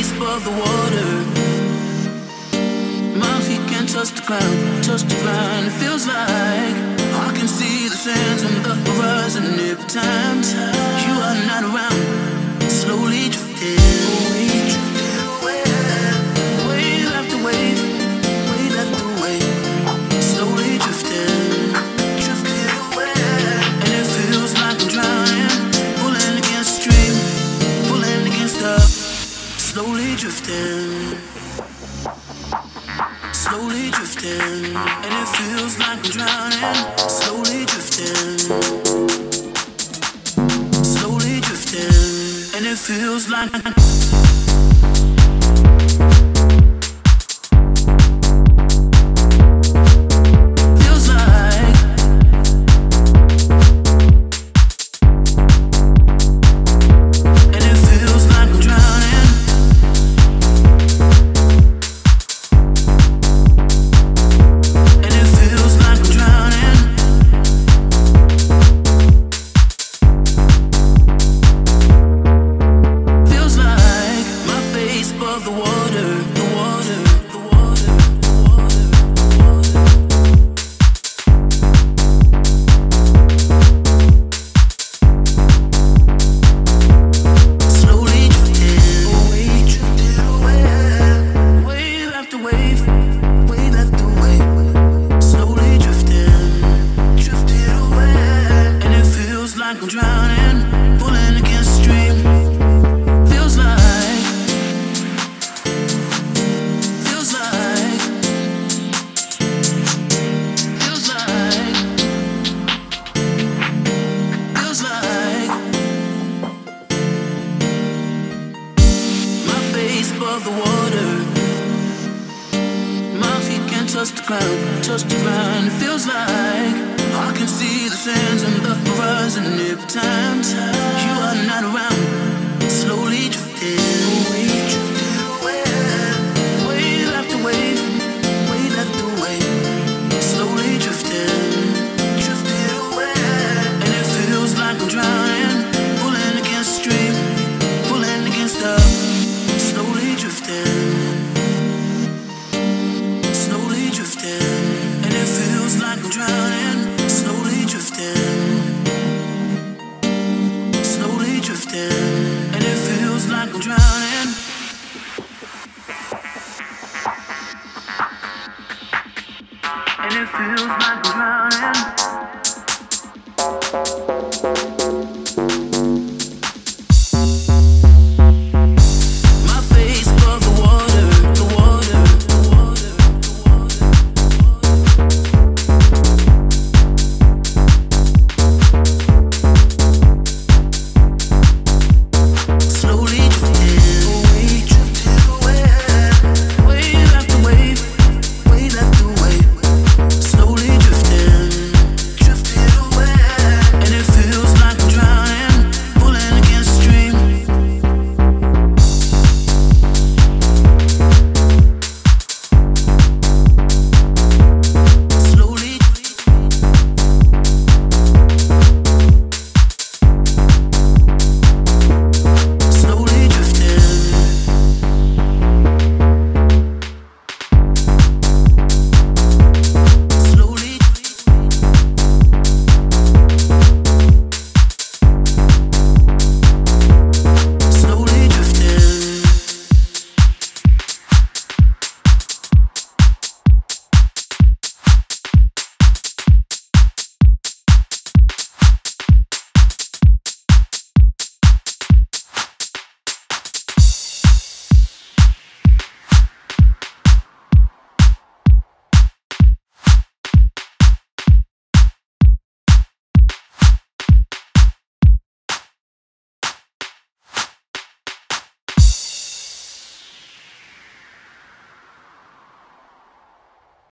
face above the water. My feet can't touch the ground, touch the ground. It feels like I can see the sands on the horizon every time you are not around. Slowly drifting away, wave after wave, wave after wave. Slowly drifting, drifting away, and it feels like I'm drowning, pulling against the stream, pulling against the. Slowly drifting, slowly drifting, and it feels like I'm drowning. Slowly drifting, slowly drifting, and it feels like. I'm drowning, pulling against the stream. Feels like, feels like, feels like, feels like. My face above the water. My feet can't touch the ground, touch the ground. It feels like I can see the sands on the horizon every time you are not around. Slowly drifting away, wave after wave, wave after wave. Slowly drifting, drifting away, and it feels like I'm drowning, pulling against the stream, pulling against the. Slowly drifting, slowly drifting, and it feels like I'm drowning. Slowly drifting, slowly drifting, and it feels like I'm drowning. And it feels like I'm